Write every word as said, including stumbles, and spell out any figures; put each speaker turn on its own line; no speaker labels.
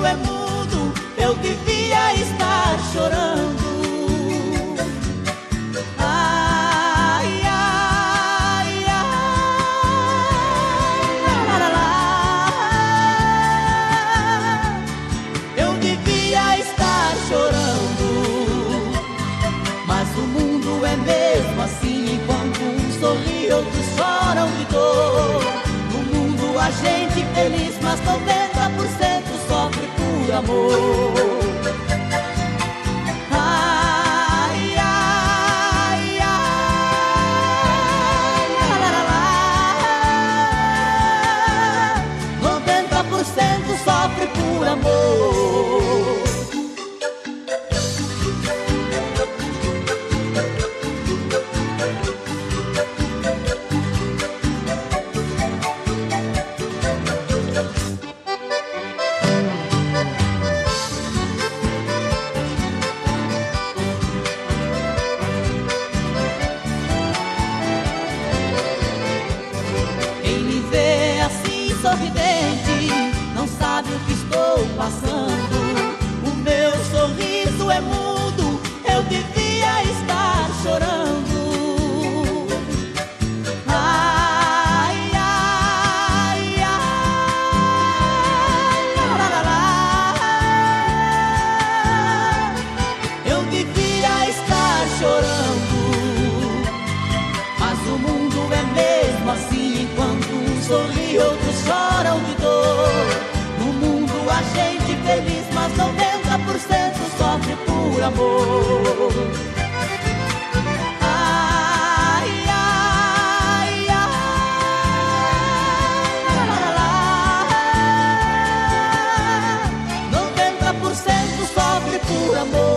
é mudo, eu devia estar chorando. Ai, ai, ai, lá, lá, lá. Eu devia estar chorando, mas o mundo é mesmo assim. Enquanto uns sorri, outros choram de dor. No mundo a gente feliz, mas noventa por cento sofre por amor. Ai, ai, ai, lá, lá, lá. noventa por cento sofre por amor. Sorridente, não sabe o que estou passando. O meu sorriso é mudo, eu devia estar chorando. Ai, ai, ai, lá, lá, lá. Eu devia estar chorando, mas o mundo é mesmo assim. Enquanto um sorri, outros choram de dor. No mundo a gente feliz, mas noventa por cento sofre por amor. Ai, ai, ai, lá, lá, lá. noventa por cento sofre por amor.